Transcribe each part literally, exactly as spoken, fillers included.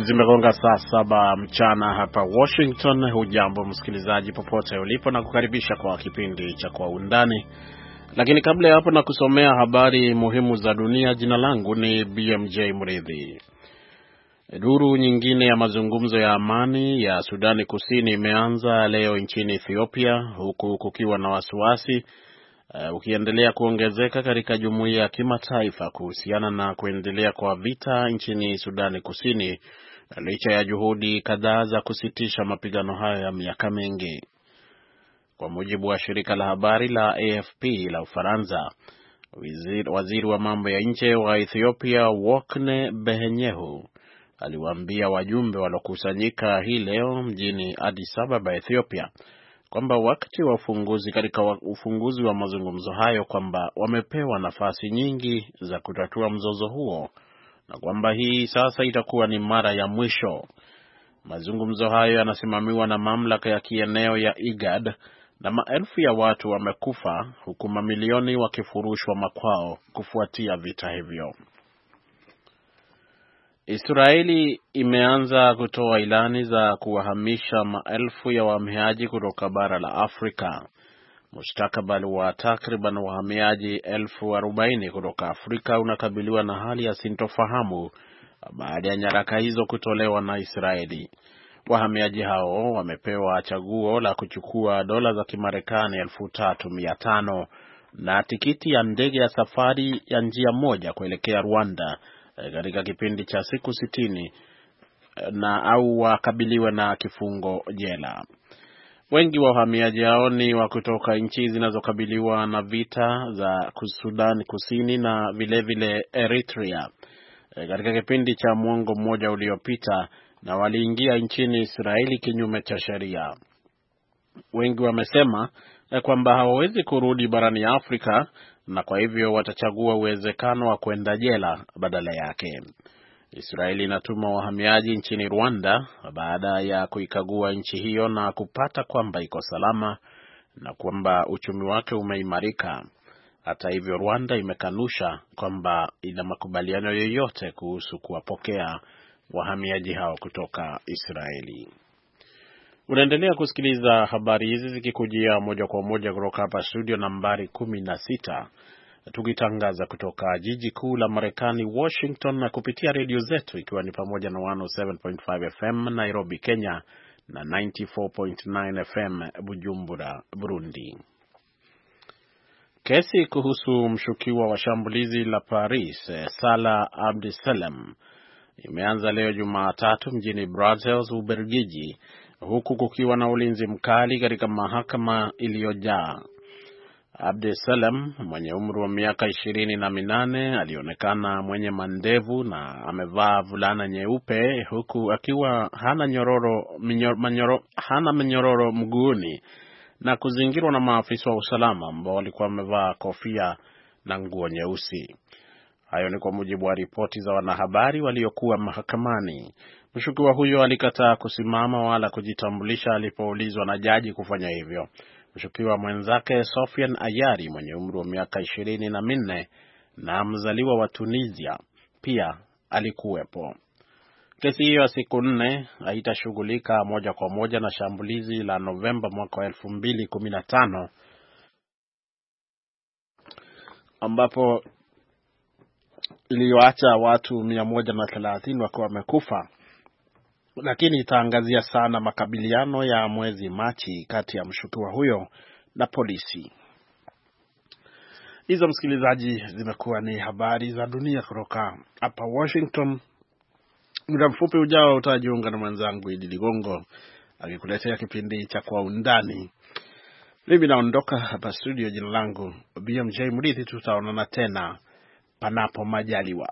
Zimegonga saa saba mchana hapa Washington. Hujambo msikilizaji popote ulipo na kukaribisha kwa kipindi cha Kwa Undani. Lakini kabla ya hapo na kusomea habari muhimu za dunia, jina langu ni B M J Mridhi. Duru nyingine ya mazungumzo ya amani ya Sudani Kusini imeanza leo nchini Ethiopia, huku kukiwa na wasiwasi Uh, ukiendelea kuongezeka katika jumuiya ya kimataifa kuhusiana na kuendelea kwa vita nchini Sudani Kusini, licha ya juhudi kadhaa za kusitisha mapigano hayo ya miaka mingi. Kwa mujibu wa shirika la habari la A F P la Ufaransa, waziri, waziri wa mambo ya nje wa Ethiopia Wokne Behenyehu aliwaambia wajumbe walokusanyika hii leo mjini Addis Ababa, Ethiopia, kwamba wakati wa ufunguzi katika ufunguzi wa mazungumzo hayo kwamba wamepewa nafasi nyingi za kutatua mzozo huo na kwamba hii sasa itakuwa ni mara ya mwisho. Mazungumzo hayo yanasimamiwa na mamlaka ya kieneo ya IGAD na maelfu ya watu wamekufa huku mamilioni wakifurushwa makwao kufuatia vita hivyo. Israeli imeanza kutoa ilani za kuwahamisha maelfu ya wahamiaji kutoka bara la Afrika. Mustakabali wa takriban wahamiaji elfu arobaini kutoka Afrika unakabiliwa na hali ya sintofahamu baada ya nyaraka hizo kutolewa na Israeli. Wahamiaji hao wamepewa chaguo la kuchukua dola za Kimarekani elfu tatu mia tano na tikiti ya ndege ya safari ya njia moja kuelekea Rwanda katika kipindi cha siku sitini na au wakabiliwe na kifungo jela. Wengi wa wahamiaji hao ni wa kutoka nchi zinazokabiliwa na vita za Sudan Kusini na vile vile Eritrea katika kipindi cha mwongo mmoja uliopita, na waliingia nchini Israeli kinyume cha sheria. Wengi wamesema kwamba hawawezi kurudi barani Afrika na kwa hivyo watachagua uwezekano wa kwenda jela badala yake. Israeli inatuma wahamiaji nchini Rwanda baada ya kuikagua nchi hiyo na kupata kwamba iko salama na kwamba uchumi wake umeimarika. Hata hivyo, Rwanda imekanusha kwamba ina makubaliano yoyote kuhusu kuwapokea wahamiaji hao kutoka Israeli. Unaendelea kusikiliza habari hizi zikikujia moja kwa moja kutoka hapa studio nambari kumi na sita, tukitangaza kutoka jiji kuu la Marekani Washington, na kupitia redio zetu ikiwa ni pamoja na one oh seven point five F M Nairobi, Kenya, na ninety-four point nine F M Bujumbura, Burundi. Kesi kuhusu mshukiwa wa shambulizi la Paris Salah Abdeslam imeanza leo Jumatatu mjini Brussels, Ubelgiji, huku kukiwa na ulinzi mkali katika mahakama iliyojaa. Abdeslam mwenye umri wa miaka ishirini na minane alionekana mwenye mandevu na amevaa vulana nyeupe, huku akiwa hana nyororo, minyor, manyoro, hana minyororo mguuni na kuzingirwa na maafisa wa usalama ambao walikuwa wamevaa kofia na nguo nyeusi. Hayo ni kwa mujibu wa ripoti za wanahabari waliokuwa mahakamani. Mshukiwa huyo alikataa kusimama wala kujitambulisha alipoulizwa na jaji kufanya hivyo. Mshukiwa mwenzake Sofiane Ayari mwenye umri wa miaka ishirini na minne na mzaliwa wa Tunisia pia alikuwepo. Kesi hiyo ya siku nne haitashughulika moja kwa moja na shambulizi la Novemba mwaka wa elfu mbili kumi na tano ambapo iliyoacha watu mia moja na thelathini wakiwa wamekufa, lakini itaangazia sana makabiliano ya mwezi Machi kati ya mshukiwa huyo na polisi. Hizo, msikilizaji, zimekuwa ni habari za dunia kutoka hapa Washington. Muda mfupi ujao utajiunga na mwenzangu Idi Ligongo akikuletea kipindi cha Kwa Undani. Mimi naondoka hapa studio, jina langu B M J Mridhi. Tutaonana tena panapo majaliwa.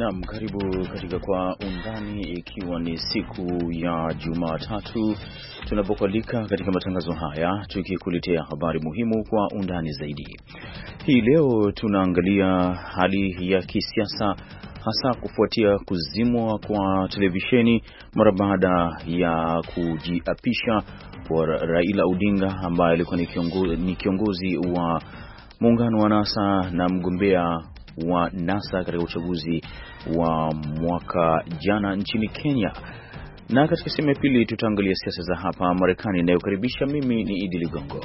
Naam, karibu katika Kwa Undani, ikiwa ni siku ya Jumatatu tunapokualika katika matangazo haya tukikuletea habari muhimu kwa undani zaidi. Hii leo tunaangalia hali ya kisiasa, hasa kufuatia kuzimwa kwa televisheni mara baada ya kujiapisha kwa Raila Odinga ambaye alikuwa ni kiongozi, ni kiongozi wa muungano wa NASA na mgombea wa NASA katika uchaguzi wa mwaka jana nchini Kenya. Na katika sehemu ya pili tutaangalia siasa za hapa Marekani. Inayokaribisha mimi ni Idi Ligongo.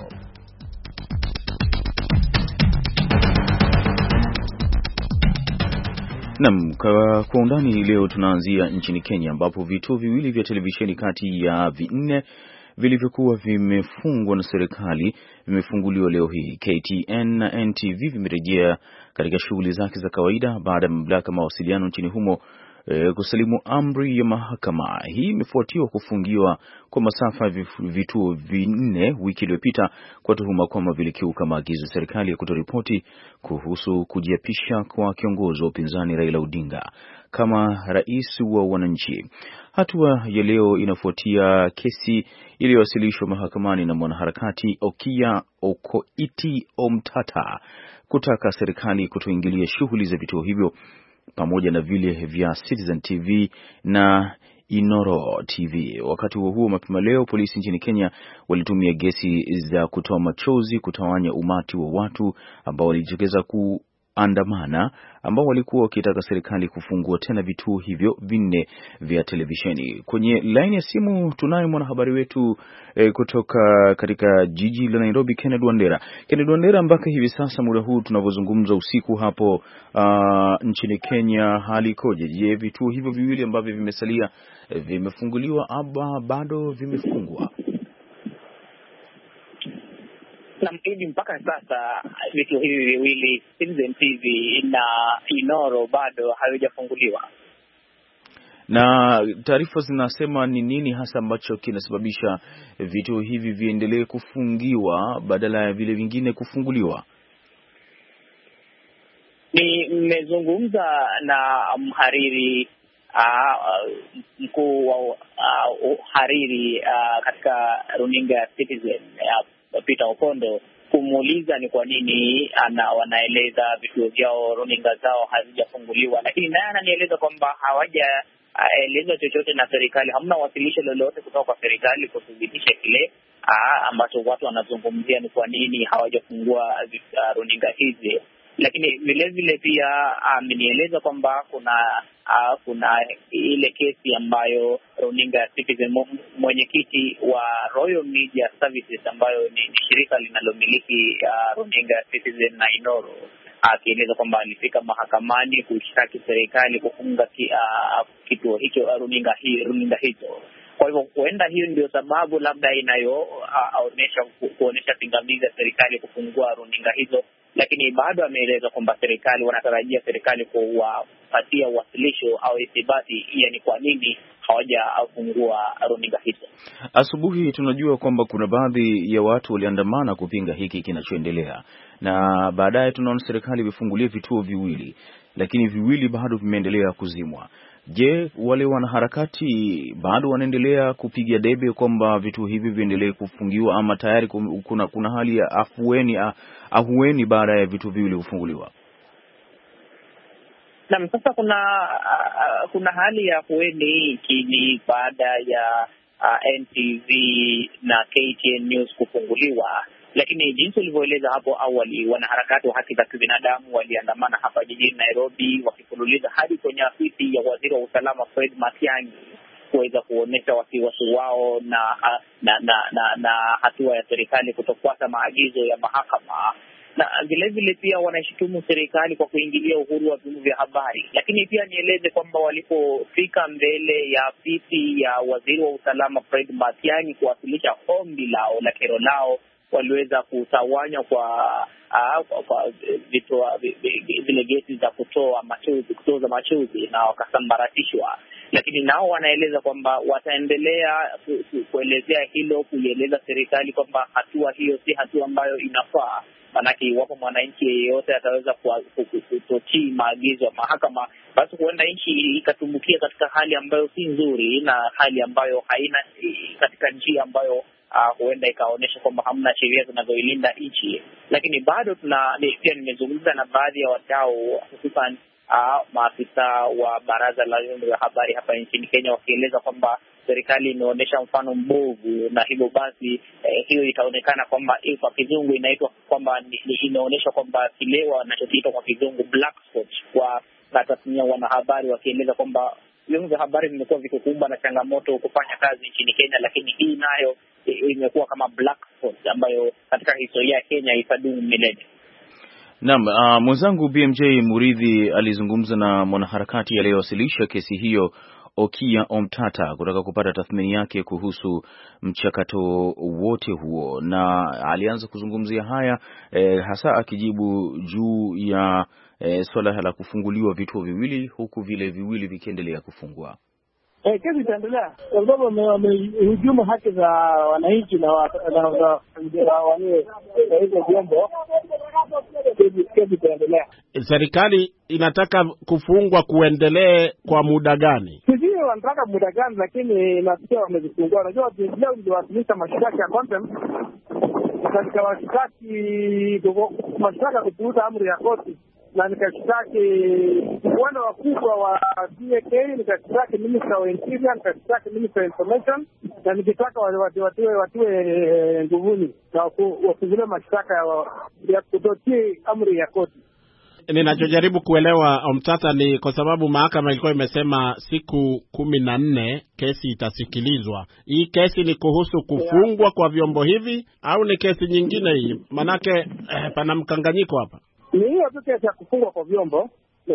Naam, kwa, kwa undani leo tunaanzia nchini Kenya ambapo vituo viwili vya televisheni kati ya vinne vilivyokuwa vimefungwa na serikali vimefunguliwa leo hii. K T N na N T V vimerejea katika shughuli zake za kawaida baada ya mamlaka mawasiliano nchini humo e, kusalimu amri ya mahakama. Hii imefuatiwa kufungiwa kwa masafa ya vituo vinne wiki iliyopita kwa tuhuma kwamba vilikiuka maagizo ya serikali ya kutoripoti kuhusu kujiapisha kwa kiongozi wa upinzani Raila Odinga kama rais wa wananchi. Hatua ya leo inafuatia kesi iliyowasilishwa mahakamani na mwanaharakati Okiya Okoiti Omtata kutaka serikali kutoingilia shughuli za vituo hivyo pamoja na vile vya Citizen T V na Inoro T V. Wakati huo huo, mapema leo polisi nchini Kenya walitumia gesi za kutoa machozi kutawanya umati wa watu ambao walijitokeza ku andamana ambao walikuwa wakitaka serikali kufungua tena vituo hivyo vinne vya televisheni. Kwenye line ya simu tunaye mwanahabari wetu e, kutoka katika jiji la Nairobi, Kennedy Wandera. Kennedy Wandera, mpaka hivi sasa muda huu tunavyozungumza usiku hapo uh, nchini Kenya hali ikoje? Je, vituo hivyo viwili ambavyo vimesalia e, vimefunguliwa ama bado vimefungwa? Na mpidi mpaka sasa vitu hivi viwili Citizen T V na Inoro bado havijafunguliwa. Na taarifa zinasema ni nini hasa ambacho kinasababisha vituo hivi viendelee kufungiwa badala ya vile vingine kufunguliwa? Ni mmezungumza na mhariri uh, mkuu wa uh, uhariri uh, katika runinga ya Citizen uh, Peter Okondo kumuuliza ni kwa nini ana wanaeleza vituo vyao runinga zao hazijafunguliwa, lakini naye ananieleza kwamba hawajaeleza chochote na serikali. Hamna wasilisho lolote kutoka kwa serikali kuthibitisha kile ambacho watu wanazungumzia ni kwa nini hawajafungua runinga hizi. Lakini vile vile pia amenieleza kwamba kuna uh, kuna ile kesi ambayo runinga ya Citizen, mwenyekiti wa Royal Media Services ambayo ni, ni shirika linalomiliki uh, runinga ya Citizen na Inoro, akieleza uh, kwamba alifika mahakamani kushtaki serikali kufunga ki, uh, kituo hicho uh, runinga hii runinga hizo. Kwa hivyo huenda hiyo ndio sababu labda inayoonyesha uh, kuonyesha pingamizi ya serikali kufungua runinga hizo. Lakini bado ameeleza kwamba serikali wanatarajia serikali kuwapatia wasilisho au ithibati, yani kwa nini hawajafungua runinga hizo. Asubuhi tunajua kwamba kuna baadhi ya watu waliandamana kupinga hiki kinachoendelea, na baadaye tunaona serikali imefungulia vituo viwili, lakini viwili bado vimeendelea kuzimwa. Je, wale wanaharakati bado wanaendelea kupiga debe kwamba vituo hivi viendelee kufungiwa ama tayari kuna kuna hali ya afueni ahueni baada ya vituo viwili kufunguliwa? Na sasa kuna uh, kuna hali ya afueni kini baada ya uh, N T V na K T N News kufunguliwa. Lakini jinsi ulivyoeleza hapo awali, wanaharakati wa haki za kibinadamu waliandamana hapa jijini Nairobi wakifululiza hadi kwenye afisi ya waziri wa usalama Fred Matiang'i kuweza kuonesha wasiwasi wao na na, na na na hatua ya serikali kutofuata maagizo ya mahakama. Na vile vile pia wanashutumu serikali kwa kuingilia uhuru wa vyombo vya habari. Lakini pia nieleze kwamba walipofika mbele ya afisi ya waziri wa usalama Fred Matiang'i kuwasilisha ombi lao la kero lao, waliweza kutawanywa kwa uh, kwa vitoa vile gesi za kutoa machozi, kutoza machozi, na wakasambaratishwa. Lakini nao wanaeleza kwamba wataendelea ku, ku, kuelezea hilo, kuieleza serikali kwamba hatua hiyo si hatua ambayo inafaa. Manake iwapo mwananchi yeyote ataweza kutotii maagizo ya mahakama, basi huenda nchi ikatumbukia katika hali ambayo si nzuri, na hali ambayo haina, katika njia ambayo uh, huenda ikaonyesha kwamba hamna sheria zinazoilinda nchi. Lakini bado tuna pia nimezungumza na baadhi ya wadau, hususan uh, maafisa wa baraza la vyombo vya habari hapa nchini Kenya, wakieleza kwamba serikali imeonyesha mfano mbovu, na hivyo basi eh, hiyo itaonekana kwamba eh, kwa kizungu inaitwa kwamba inaonyesha kwamba kile wanachokiita kwa kizungu black spot kwa tasnia wanahabari, wakieleza kwamba vyombo vya habari vimekuwa vikikumbwa na changamoto kufanya kazi nchini Kenya, lakini hii nayo eh, imekuwa kama black spot ambayo katika historia ya Kenya itadumu milele. Naam, uh, mwenzangu B M J Muridhi alizungumza na mwanaharakati aliyewasilisha kesi hiyo, Okiya Omtata, kutaka kupata tathmini yake kuhusu mchakato wote huo, na alianza kuzungumzia haya eh, hasa akijibu juu ya eh, swala la kufunguliwa vituo viwili huku vile viwili vikiendelea kufungwa. Eh, kesi itaendelea kwa sababu wamehujumu haki za wananchi na wale hizo vyombo. Kesi itaendelea. Serikali inataka kufungwa kuendelee kwa muda gani? Sijui wanataka muda gani, lakini nasikia wamezifungua. Unajua leo ndio wasilisha mashtaka ya contempt katika washtaki mashtaka kupuuza amri ya koti, na nikashtaki wale wakubwa wa D A K, nikashtaki Minister wa Interior, nikashtaki Minister of Information, na nikitaka watiwe watiwe nguvuni na wafungulie mashtaka ya kutotii amri ya koti. Ninachojaribu kuelewa Omtata ni kwa sababu mahakama ilikuwa imesema siku kumi na nne kesi itasikilizwa. Hii kesi ni kuhusu kufungwa yeah, kwa vyombo hivi au ni kesi nyingine hii? Manake eh, pana mkanganyiko hapa. Ni hiyo tu kesi ya kufungwa kwa vyombo.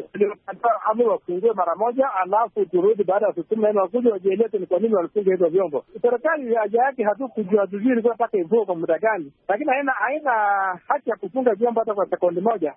Amri wafungue mara moja, alafu turudi baada ya siku nne wakuja wajieleze ni kwa nini walifunga hizo vyombo. Serikali haja yake hatu kujua vizuri ilikuwa nataka ifunge kwa muda gani, lakini haina haina haki ya kufunga vyombo hata kwa sekondi moja.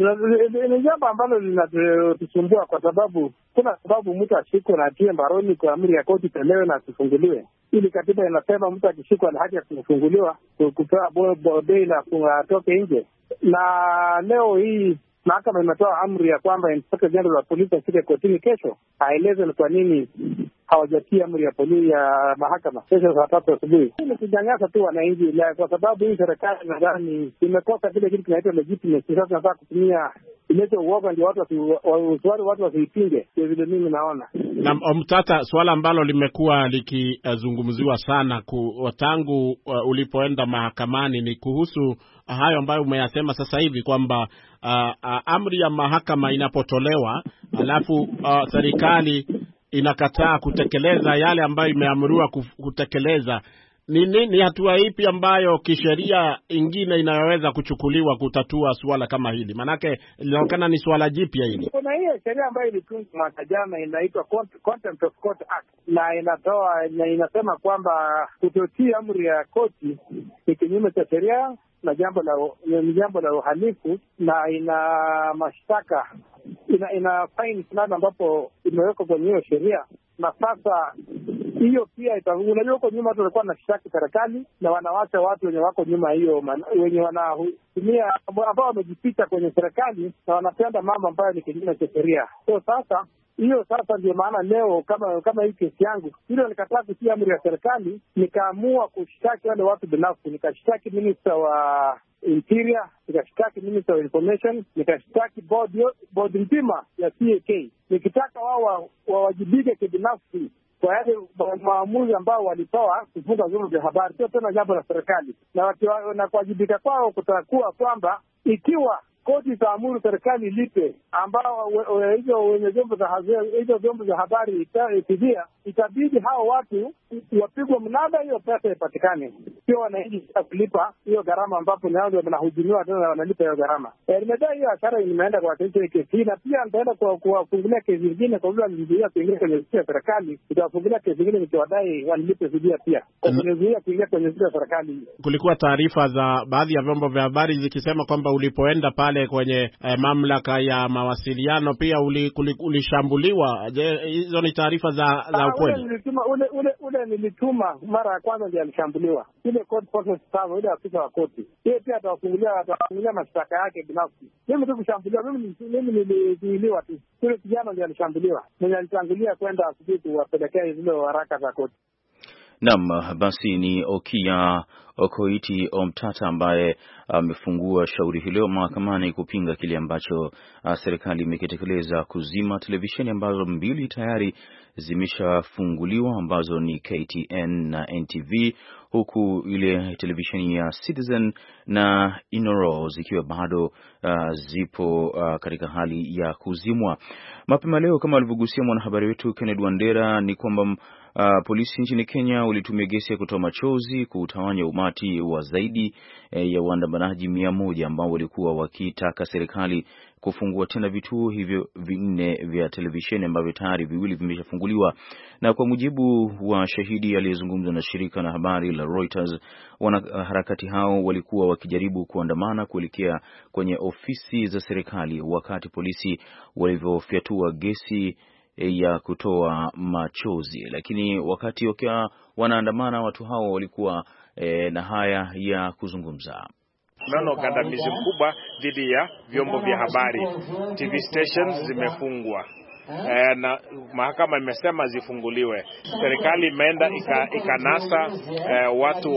Ni jambo ambalo linatusumbua kwa sababu kuna sababu mtu ashikwe na atie mbaroni kwa amri ya koti tolewe na asifunguliwe. Ili katiba inasema mtu akishikwa na haki ya kufunguliwa, kupewa bail na atoke nje. Na leo hii mahakama imetoa amri ya kwamba Inspector General wa polisi asike kotini kesho, aeleze ni kwa nini hawajatia amri ya polisi ya mahakama kesho saa tatu asubuhi. Hii ni kunyanyasa tu wananchi, kwa sababu hii serikali nadhani imekosa kile kitu kinaitwa legitimacy. Sasa tunataka kutumia ilete uoga ndio watu wasi watu wasipinge, ndio vile mimi naona. Na Omtata, swala ambalo limekuwa likizungumziwa sana ku, tangu uh, ulipoenda mahakamani ni kuhusu hayo ambayo umeyasema sasa hivi kwamba uh, uh, amri ya mahakama inapotolewa alafu uh, serikali inakataa kutekeleza yale ambayo imeamriwa kutekeleza. Ni nini hatua ipi ambayo kisheria ingine inayoweza kuchukuliwa kutatua swala kama hili? Manake linaonekana ni swala jipya hili. Kuna hiyo sheria ambayo ilitungwa mwaka jana inaitwa Contempt of Court Act, na inatoa na inasema kwamba kutotii amri ya koti ni kinyume cha sheria na jambo la ni jambo la uhalifu, na ina mashtaka ina ina fine fulani ambapo imewekwa kwenye hiyo sheria. Na sasa hiyo pia unajua huko nyuma watu walikuwa wanashtaki serikali na wanawacha watu wenye wako nyuma hiyo wenye wanatumia ambao wamejificha kwenye serikali na wanapenda mambo ambayo ni kinyume cha sheria. So sasa hiyo sasa ndio maana leo kama kama hii kesi yangu hilo nikataa kutia amri ya serikali, nikaamua kushtaki wale watu binafsi. Nikashtaki Minister wa Interior, nikashtaki Minister of Information, nikashtaki board board nzima ya C A K, nikitaka wao wawajibike kibinafsi kwa yale maamuzi ambao walitoa kufunga vyombo vya habari, sio tena jambo la serikali. Na na kuwajibika kwao kutakuwa kwamba ikiwa koti itaamuru serikali ilipe ambao hizo wenye vyombo vya habari hizo vyombo vya habari itafidia, itabidi hao watu wapigwe mnada, hiyo pesa ipatikane. sio wananchi kulipa hiyo gharama, ambapo nao ndio wanahujumiwa tena wanalipa hiyo gharama. E, nimedai hiyo hasara imeenda kwa wateja kesi, na pia nitaenda kuwafungulia kesi nyingine kwa vile walizuia kuingia kwenye ofisi ya serikali. Nitawafungulia kesi nyingine nikiwadai wanilipe fidia pia kwa kuzuia kuingia kwenye ofisi ya serikali. Kulikuwa taarifa za baadhi ya vyombo vya habari zikisema kwamba ulipoenda pale kwenye eh, mamlaka ya mawasiliano pia ulishambuliwa. Uli Je, hizo ni taarifa za za ukweli? Ule nilituma ule ule ule nilituma mara ya kwanza ndiye alishambuliwa. Ile court process staff ile afisa wa koti. Yeye pia atawafungulia atawafungulia mashtaka yake binafsi. Mimi tu kushambuliwa, mimi mimi nilizuiliwa tu. Yule kijana ndiye alishambuliwa. Mwenye alitangulia kwenda asubuhi kuwapelekea zile waraka za koti. Naam, basi ni Okia Okoiti Omtata ambaye amefungua uh, shauri hilo mahakamani kupinga kile ambacho uh, serikali imekitekeleza kuzima televisheni ambazo mbili tayari zimeshafunguliwa ambazo ni K T N na N T V, huku ile televisheni ya Citizen na Inoro zikiwa bado uh, zipo uh, katika hali ya kuzimwa. Mapema leo, kama alivyogusia mwanahabari wetu Kenneth Wandera, ni kwamba Uh, polisi nchini Kenya walitumia gesi ya kutoa machozi kutawanya umati wa zaidi eh, ya waandamanaji mia moja ambao walikuwa wakitaka serikali kufungua tena vituo hivyo vinne vya televisheni ambavyo tayari viwili vimeshafunguliwa. Na kwa mujibu wa shahidi aliyezungumza na shirika la habari la Reuters, wanaharakati hao walikuwa wakijaribu kuandamana kuelekea kwenye ofisi za serikali wakati polisi walivyofyatua gesi ya kutoa machozi, lakini wakati wakiwa wanaandamana watu hao walikuwa e, na haya ya kuzungumza. Tunaona ukandamizi mkubwa dhidi ya vyombo vya habari. T V stations zimefungwa. E, na mahakama imesema zifunguliwe. Serikali imeenda ikanasa e, watu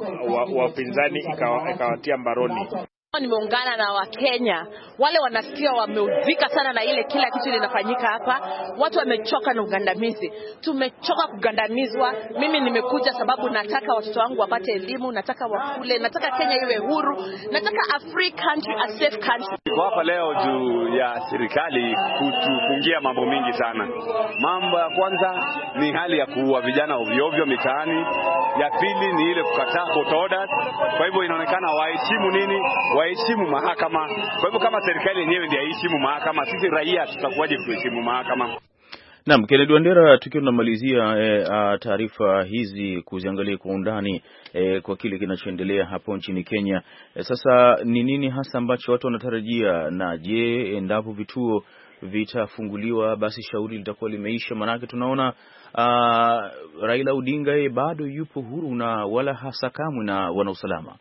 wa upinzani ikawatia mbaroni. Nimeungana na Wakenya wale wanasikia wameudhika sana na ile kila kitu linafanyika hapa. Watu wamechoka na ugandamizi. Tumechoka kugandamizwa. Mimi nimekuja sababu nataka watoto wangu wapate elimu, nataka wakule, nataka Kenya iwe huru, nataka a free country, a safe country. Kwa hapa leo juu ya serikali kutufungia mambo mingi sana. Mambo ya kwanza ni hali ya kuua vijana ovyo ovyo mitaani. Ya pili ni ile kukataa court orders. Kwa hivyo inaonekana waheshimu nini? Waheshimu mahakama. Kwa hivyo kama serikali yenyewe ndiyo haheshimu mahakama, sisi raia tutakuwaje kuheshimu mahakama? Naam, Kennedy Wandera, tukiwa tunamalizia e, taarifa hizi kuziangalia kwa undani e, kwa kile kinachoendelea hapo nchini Kenya. E, sasa ni nini hasa ambacho watu wanatarajia, na je, endapo vituo vitafunguliwa basi shauri litakuwa limeisha? Manake tunaona a, Raila Odinga yeye bado yupo huru na wala hasakamwi na wanausalama.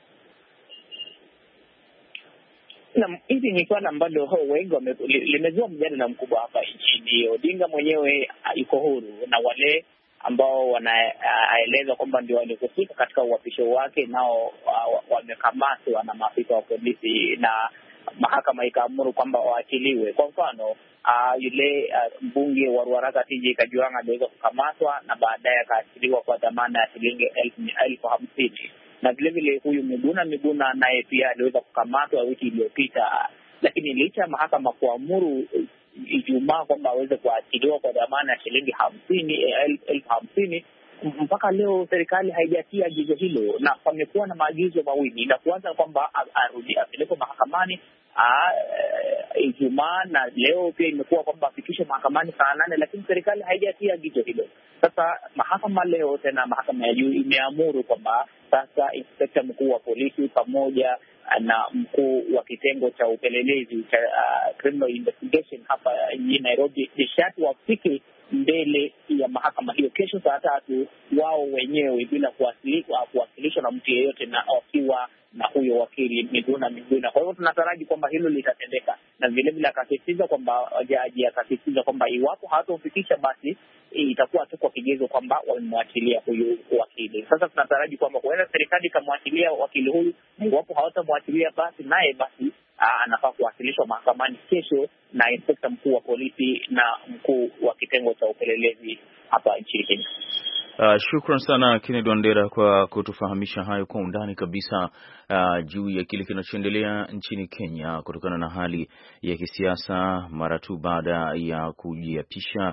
Na hizi ni swala ambalo wengi limezua mjadala mkubwa hapa nchini. Odinga mwenyewe yuko huru na wale ambao wanaeleza kwamba ndio walihusika katika uapisho wake nao wamekamatwa na maafisa wa polisi na mahakama ikaamuru kwamba waachiliwe. Kwa mfano uh, yule uh, mbunge wa Ruaraka T J Kajwang' aliweza kukamatwa na baadaye akaachiliwa kwa dhamana ya shilingi elfu hamsini. Na vile vile huyu Miguna Miguna naye pia aliweza kukamatwa wiki iliyopita, lakini licha ya mahakama kuamuru Ijumaa kwamba aweze kuachiliwa kwa dhamana ya shilingi hamsini elfu hamsini, mpaka leo serikali haijatia agizo hilo, na pamekuwa na maagizo mawili. La kwanza kwamba arudi apelekwe mahakamani Ijumaa, na leo pia imekuwa kwamba afikishwe mahakamani saa nane, lakini serikali haijatia agizo hilo. Sasa mahakama leo tena, mahakama ya juu imeamuru kwamba sasa inspekta mkuu wa polisi pamoja na mkuu wa kitengo cha upelelezi cha uh, criminal investigation hapa jijini Nairobi nishati wafike mbele ya mahakama hiyo kesho saa tatu, wao wenyewe bila kuwasilishwa kuwasilishwa na mtu yeyote, na wakiwa na huyo wakili Miguna Miguna. Kwa hivyo tunataraji kwamba hilo litatendeka, na vile vile akasisitiza kwamba jaji akasisitiza kwamba iwapo hataofikisha basi itakuwa tu kwa kigezo kwamba wamemwachilia huyu wakili. Sasa tunataraji kwamba huenda serikali ikamwachilia wakili huyu, iwapo hawatamwachilia basi naye basi anafaa kuwasilishwa mahakamani kesho na inspekta mkuu wa polisi na mkuu wa kitengo cha upelelezi hapa nchini Kenya. Uh, shukran sana Kennedy Wandera kwa kutufahamisha hayo kwa undani kabisa uh, juu ya kile kinachoendelea nchini Kenya kutokana na hali ya kisiasa mara tu baada ya kujiapisha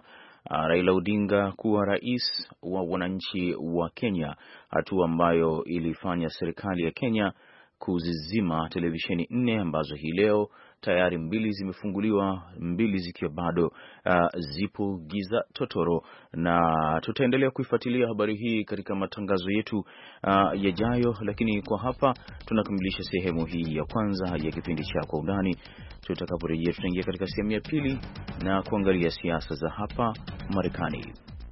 Raila Odinga kuwa rais wa wananchi wa Kenya, hatua ambayo ilifanya serikali ya Kenya kuzizima televisheni nne ambazo hii leo tayari mbili zimefunguliwa, mbili zikiwa bado uh, zipo giza totoro, na tutaendelea kuifuatilia habari hii katika matangazo yetu uh, yajayo, lakini kwa hapa tunakamilisha sehemu hii ya kwanza ya kipindi cha Kwa Undani. Tutakaporejea tutaingia katika sehemu ya pili na kuangalia siasa za hapa Marekani.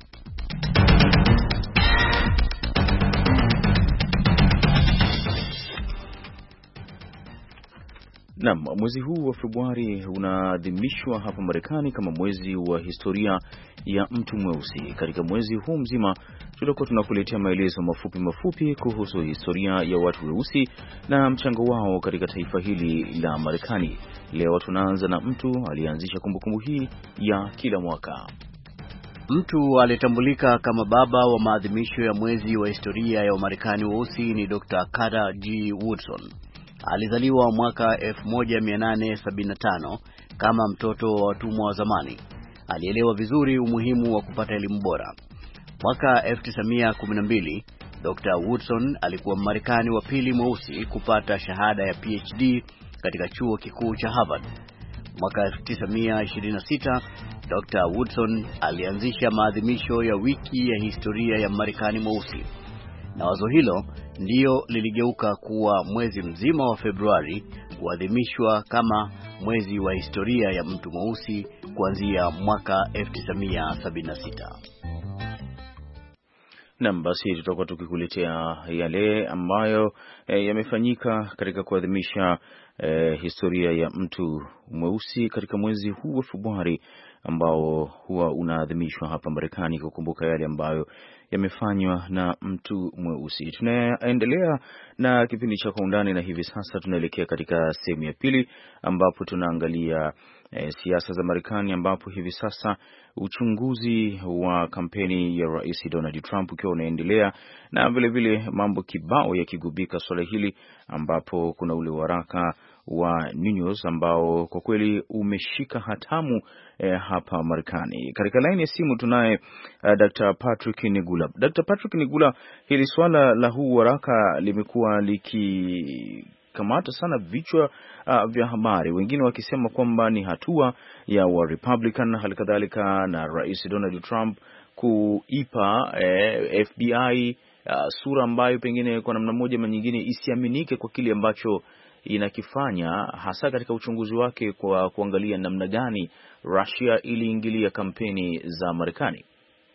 Naam, mwezi huu wa Februari unaadhimishwa hapa Marekani kama mwezi wa historia ya mtu mweusi. Katika mwezi huu mzima tutakuwa tunakuletea maelezo mafupi mafupi kuhusu historia ya watu weusi na mchango wao katika taifa hili la Marekani. Leo tunaanza na mtu aliyeanzisha kumbukumbu hii ya kila mwaka. Mtu alitambulika kama baba wa maadhimisho ya mwezi wa historia ya Wamarekani weusi ni Doctor Carter G. Woodson. Alizaliwa mwaka elfu moja mia nane sabini na tano kama mtoto wa watumwa wa zamani. Alielewa vizuri umuhimu wa kupata elimu bora. Mwaka elfu tisa mia kumi na mbili, Doctor Woodson alikuwa Mmarekani wa pili mweusi kupata shahada ya P H D katika chuo kikuu cha Harvard. Mwaka elfu tisa mia ishirini na sita, Doctor Woodson alianzisha maadhimisho ya wiki ya historia ya Mmarekani mweusi. Na wazo hilo ndio liligeuka kuwa mwezi mzima wa Februari kuadhimishwa kama mwezi wa historia ya mtu mweusi kuanzia mwaka elfu tisa mia sabini na sita. Naam, basi tutakuwa tukikuletea yale ambayo e, yamefanyika katika kuadhimisha e, historia ya mtu mweusi katika mwezi huu wa Februari ambao huwa unaadhimishwa hapa Marekani kukumbuka yale ambayo yamefanywa na mtu mweusi. Tunaendelea na kipindi cha Kwa Undani na hivi sasa tunaelekea katika sehemu ya pili ambapo tunaangalia e, siasa za Marekani, ambapo hivi sasa uchunguzi wa kampeni ya Rais Donald Trump ukiwa unaendelea na vile vile mambo kibao yakigubika swala hili, ambapo kuna ule waraka wa New News ambao kwa kweli umeshika hatamu eh, hapa Marekani. Katika line ya simu tunaye uh, Doctor Patrick Nigula. Doctor Patrick Nigula, hili swala la huu waraka limekuwa likikamata sana vichwa uh, vya habari, wengine wakisema kwamba ni hatua ya wa Republican halikadhalika na Rais Donald Trump kuipa eh, F B I uh, sura ambayo pengine kwa namna moja ama nyingine isiaminike kwa kile ambacho inakifanya, hasa katika uchunguzi wake kwa kuangalia namna gani Russia iliingilia kampeni za Marekani.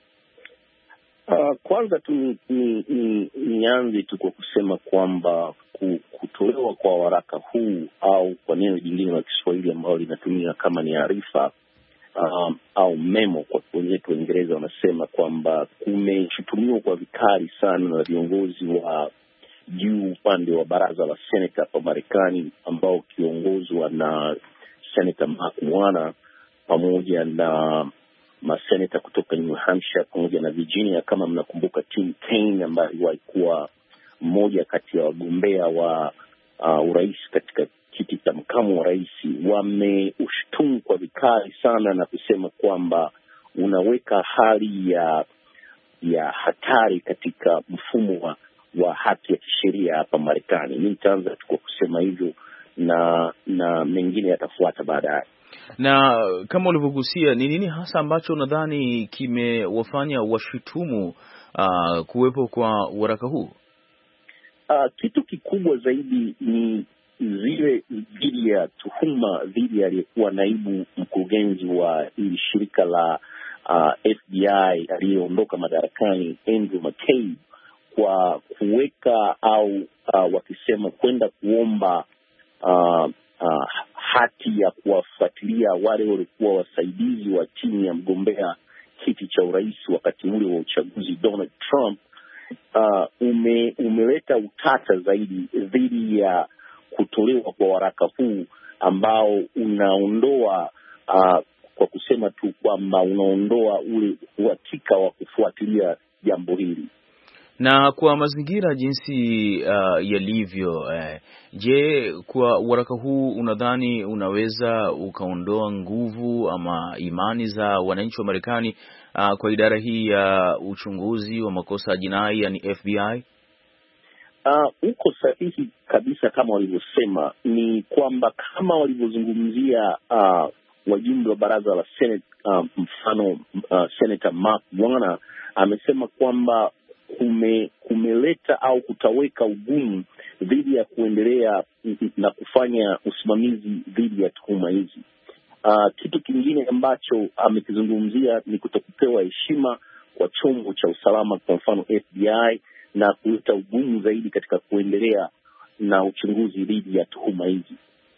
Uh, kwanza tu ni, ni, ni, nianze tu kwa kusema kwamba kutolewa kwa waraka huu au kwa neno jingine la Kiswahili ambalo linatumia kama ni arifa um, au memo kwa wenyewe Waingereza wanasema kwamba kumeshutumiwa kwa vikali sana na viongozi wa juu upande wa baraza la Senate hapa Marekani ambao kiongozwa na Senator Mark Warner pamoja na maseneta kutoka New Hampshire pamoja na Virginia. Kama mnakumbuka, Tim Kaine ambaye alikuwa mmoja kati ya wagombea wa uh, urais katika kiti cha makamu wa rais, wameushtumu kwa vikali sana na kusema kwamba unaweka hali ya ya hatari katika mfumo wa wa haki ya kisheria hapa Marekani. Mimi nitaanza tu kwa kusema hivyo na na mengine yatafuata baadaye. Na kama ulivyogusia, ni nini hasa ambacho nadhani kimewafanya washutumu uh, kuwepo kwa waraka huu? Uh, kitu kikubwa zaidi ni zile dhidi ya tuhuma dhidi aliyekuwa naibu mkurugenzi wa hili shirika la uh, F B I aliyeondoka madarakani, Andrew McCabe, kwa kuweka au uh, wakisema kwenda kuomba uh, uh, hati ya kuwafuatilia wale walikuwa wasaidizi wa timu ya mgombea kiti cha urais wakati ule wa uchaguzi Donald Trump. Uh, ume, umeleta utata zaidi dhidi ya kutolewa kwa waraka huu ambao unaondoa uh, kwa kusema tu kwamba unaondoa ule uhakika wa kufuatilia jambo hili. Na kwa mazingira jinsi uh, yalivyo, eh, je, kwa waraka huu unadhani unaweza ukaondoa nguvu ama imani za wananchi wa Marekani uh, kwa idara hii ya uh, uchunguzi wa makosa ya jinai, yani F B I? Uh, uko sahihi kabisa kama walivyosema. Ni kwamba kama walivyozungumzia uh, wajumbe wa baraza la Senate, uh, mfano uh, Senator Mark Warner amesema kwamba kume, kumeleta au kutaweka ugumu dhidi ya kuendelea na kufanya usimamizi dhidi ya tuhuma hizi. Uh, kitu kingine ambacho amekizungumzia ni kutokupewa heshima kwa chombo cha usalama, kwa mfano F B I, na kuleta ugumu zaidi katika kuendelea na uchunguzi dhidi ya tuhuma hizi.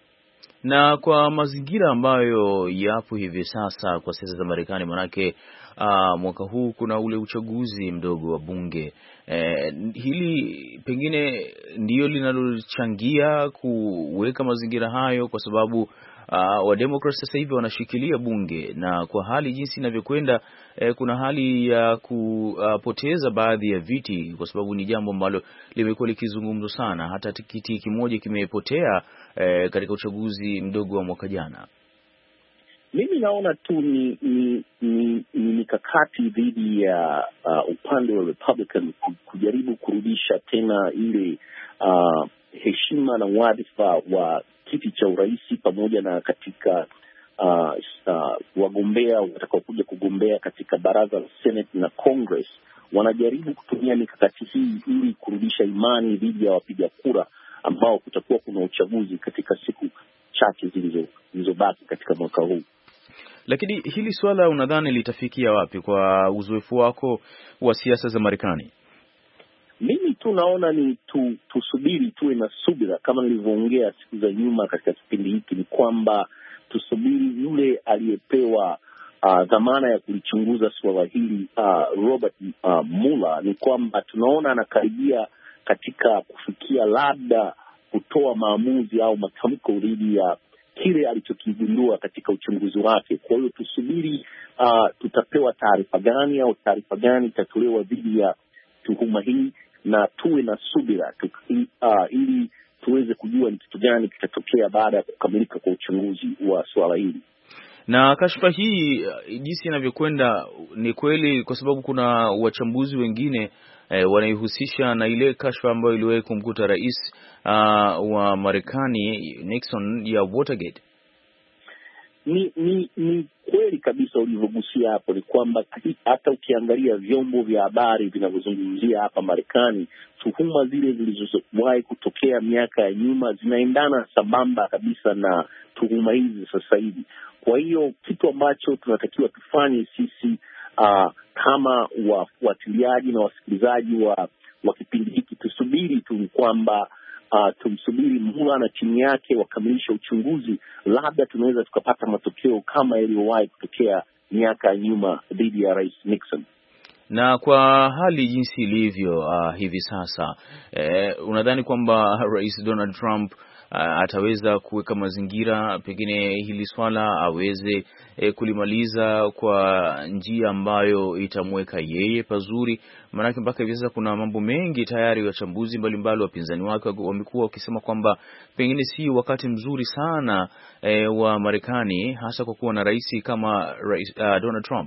Na kwa mazingira ambayo yapo hivi sasa kwa siasa za Marekani, manake uh, mwaka huu kuna ule uchaguzi mdogo wa bunge, eh, hili pengine ndiyo linalochangia kuweka mazingira hayo, kwa sababu uh, wa Democrats sasa hivi wanashikilia bunge, na kwa hali jinsi inavyokwenda eh, kuna hali ya kupoteza baadhi ya viti, kwa sababu ni jambo ambalo limekuwa likizungumzwa sana. Hata kiti kimoja kimepotea eh, katika uchaguzi mdogo wa mwaka jana. Mimi naona tu ni ni ni mikakati dhidi ya uh, upande wa Republican kujaribu kurudisha tena ile uh, heshima na wadhifa wa kiti cha urais, pamoja na katika uh, uh, wagombea watakaokuja kugombea katika baraza la Senate na Congress. Wanajaribu kutumia mikakati hii ili kurudisha imani dhidi ya wapiga kura, ambao kutakuwa kuna uchaguzi katika siku chache zilizo zilizobaki katika mwaka huu. Lakini hili swala unadhani litafikia wapi kwa uzoefu wako wa siasa za Marekani? Mimi tu naona ni tu, tusubiri, tuwe na subira. Kama nilivyoongea siku za nyuma katika kipindi hiki, ni kwamba tusubiri yule aliyepewa uh, dhamana ya kulichunguza suala hili, uh, Robert uh, Mueller, ni kwamba tunaona anakaribia katika kufikia labda kutoa maamuzi au matamko dhidi ya kile alichokigundua katika uchunguzi wake. Kwa hiyo tusubiri, uh, tutapewa taarifa gani au taarifa gani itatolewa dhidi ya tuhuma hii, na tuwe na subira tu, uh, ili tuweze kujua ni kitu gani kitatokea baada ya kukamilika kwa uchunguzi wa swala hili. Na kashfa hii jinsi inavyokwenda, ni kweli, kwa sababu kuna wachambuzi wengine eh, wanaihusisha na ile kashfa ambayo iliwahi kumkuta rais uh, wa Marekani Nixon ya Watergate. Ni ni ni kweli kabisa ulivyogusia hapo, ni kwamba hata ukiangalia vyombo vya habari vinavyozungumzia hapa Marekani, tuhuma zile zilizowahi kutokea miaka ya nyuma zinaendana sambamba kabisa na tuhuma hizi sasa hivi. Kwa hiyo kitu ambacho tunatakiwa tufanye sisi uh, kama wafuatiliaji na wasikilizaji wa, wa kipindi hiki, tusubiri tu kwamba Uh, tumsubiri Mueller na timu yake wakamilisha uchunguzi, labda tunaweza tukapata matokeo kama yaliyowahi kutokea miaka ya nyuma dhidi ya Rais Nixon. Na kwa hali jinsi ilivyo uh, hivi sasa, eh, unadhani kwamba Rais Donald Trump uh, ataweza kuweka mazingira pengine hili swala aweze eh, kulimaliza kwa njia ambayo itamweka yeye pazuri? Maanake mpaka hivi sasa kuna mambo mengi tayari, wachambuzi mbalimbali, wapinzani wake wamekuwa wakisema kwamba pengine si wakati mzuri sana eh, wa Marekani, hasa kwa kuwa na rais kama rais, uh, Donald Trump.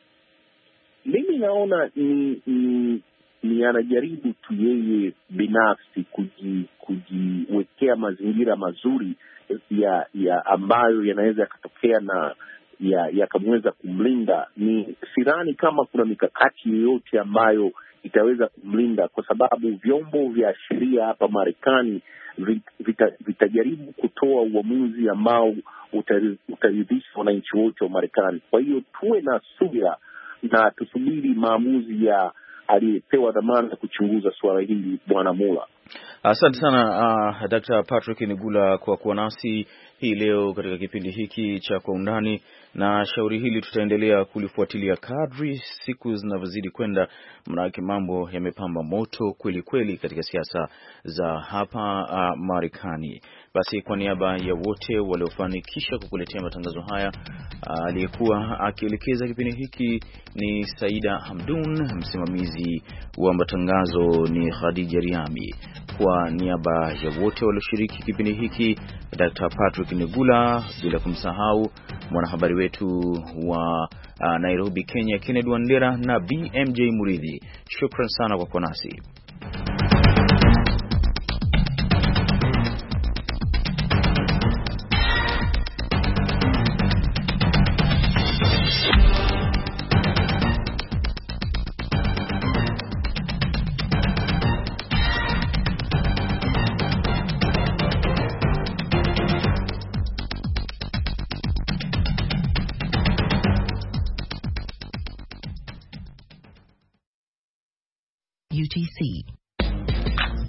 Mimi naona ni, ni, ni anajaribu tu yeye binafsi kuji, kujiwekea mazingira mazuri ya ya ambayo yanaweza yakatokea na yakamweza ya kumlinda. Ni sidhani kama kuna mikakati yoyote ambayo itaweza kumlinda, kwa sababu vyombo vya sheria hapa Marekani vita, vitajaribu kutoa uamuzi ambao utaridhisha wananchi wote wa Marekani. Kwa hiyo tuwe na subira na tusubiri maamuzi ya aliyepewa dhamana ya kuchunguza suala hili, Bwana Mueller. Asante sana uh, Daktari Patrick Nigula kwa kuwa nasi hii leo katika kipindi hiki cha Kwa Undani, na shauri hili tutaendelea kulifuatilia kadri siku zinavyozidi kwenda, maanake mambo yamepamba moto kweli kweli katika siasa za hapa uh, Marekani. Basi kwa niaba ya wote waliofanikisha kukuletea matangazo haya, aliyekuwa uh, akielekeza kipindi hiki ni Saida Hamdun, msimamizi wa matangazo ni Khadija Riami. Kwa niaba ya wote walioshiriki kipindi hiki, Daktari Patrick Nigula, bila kumsahau mwanahabari wetu wa uh, Nairobi, Kenya, Kennedy Wandera, na B M J Muridhi, shukran sana kwa kuwa nasi. U T C